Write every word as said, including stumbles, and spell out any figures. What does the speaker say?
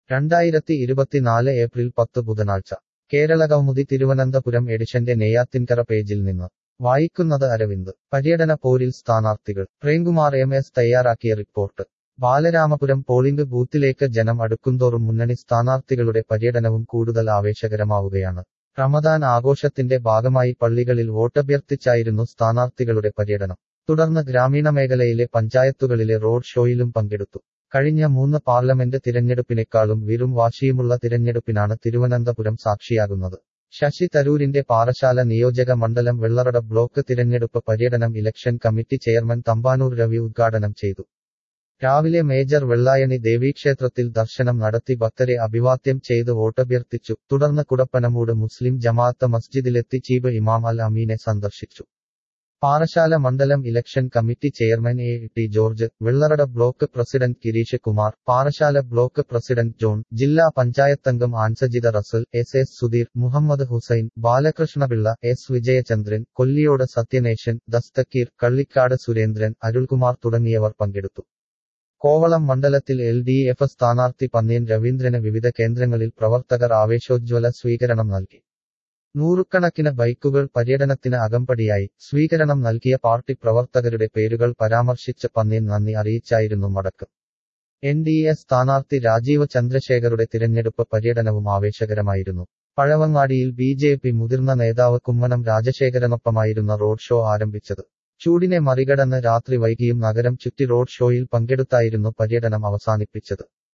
രണ്ടായിരത്തി ഇരുപത്തിനാല് ഏപ്രിൽ പത്ത് ബുധനാഴ്ച കേരളകൗമുദി തിരുവനന്തപുരം എഡിഷന്റെ നെയ്യാറ്റിൻകര പേജിൽ നിന്ന് വായിക്കുന്നത് അരവിന്ദ്. പര്യടന പോരിൽ സ്ഥാനാർത്ഥികൾ. പ്രേംകുമാർ എം എസ് തയ്യാറാക്കിയ റിപ്പോർട്ട്. ബാലരാമപുരം പോളിംഗ് ബൂത്തിലേക്ക് ജനം അടുക്കുന്തോറും മുന്നണി സ്ഥാനാർത്ഥികളുടെ പര്യടനവും കൂടുതൽ ആവേശകരമാവുകയാണ്. റമദാൻ ആഘോഷത്തിന്റെ ഭാഗമായി പള്ളികളിൽ വോട്ടഭ്യർത്ഥിച്ചായിരുന്നു സ്ഥാനാർത്ഥികളുടെ പര്യടനം. തുടർന്ന് ഗ്രാമീണ മേഖലയിലെ പഞ്ചായത്തുകളിലെ റോഡ് ഷോയിലും പങ്കെടുത്തു. കഴിഞ്ഞ മൂന്ന് പാർലമെന്റ് തിരഞ്ഞെടുപ്പിനേക്കാളും വീറും വാശിയുമുള്ള തിരഞ്ഞെടുപ്പിനാണ് തിരുവനന്തപുരം സാക്ഷിയാകുന്നത്. ശശി തരൂരിന്റെ പാറശാല നിയോജക മണ്ഡലം വെള്ളറട ബ്ലോക്ക് തിരഞ്ഞെടുപ്പ് പര്യടനം election committee chairman Thampanoor Ravi ഉദ്ഘാടനം ചെയ്തു. രാവിലെ മേജർ വെള്ളായണി ദേവീക്ഷേത്രത്തിൽ ദർശനം നടത്തി ഭക്തരെ അഭിവാദ്യം ചെയ്ത് വോട്ടഭ്യർത്ഥിച്ചു. തുടർന്ന് കുടപ്പനമൂട് മുസ്ലിം ജമാഅത്ത് മസ്ജിദിലെത്തി ചീഫ് ഇമാം അൽ അമീനെ സന്ദർശിച്ചു. പാറശാല മണ്ഡലം election committee chairman A T George, Vellarada block president Girish Kumar, Parassala block president John, ജില്ലാ പഞ്ചായത്തംഗം Ansajitha Russell, S S Sudheer, Muhammad Hussain, Balakrishnapillai, S Vijayachandran, Kolliyode Sathyanesan, Dasthakeer, Kallikkad Surendran, Arulkumar തുടങ്ങിയവർ പങ്കെടുത്തു. കോവളം മണ്ഡലത്തിൽ എൽ ഡി എഫ് സ്ഥാനാർത്ഥി പന്ന്യൻ രവീന്ദ്രന് വിവിധ കേന്ദ്രങ്ങളിൽ പ്രവർത്തകർ ആവേശോജ്വല സ്വീകരണം നൽകി. നൂറുകണക്കിന് ബൈക്കുകൾ പര്യടനത്തിന് അകമ്പടിയായി. സ്വീകരണം നൽകിയ പാർട്ടി പ്രവർത്തകരുടെ പേരുകൾ പരാമർശിച്ച് പന്ന്യൻ നന്ദി അറിയിച്ചായിരുന്നു മടക്കം. എൻ ഡി എ സ്ഥാനാർത്ഥി രാജീവ് ചന്ദ്രശേഖറുടെ തിരഞ്ഞെടുപ്പ് പര്യടനവും ആവേശകരമായിരുന്നു. പഴവങ്ങാടിയിൽ ബി ജെ പി മുതിർന്ന നേതാവ് കുമ്മനം രാജശേഖരനൊപ്പമായിരുന്ന റോഡ് ഷോ ആരംഭിച്ചത്. ചൂടിനെ മറികടന്ന് രാത്രി വൈകിയും നഗരം ചുറ്റി റോഡ് ഷോയിൽ പങ്കെടുത്തായിരുന്നു പര്യടനം അവസാനിപ്പിച്ചത്.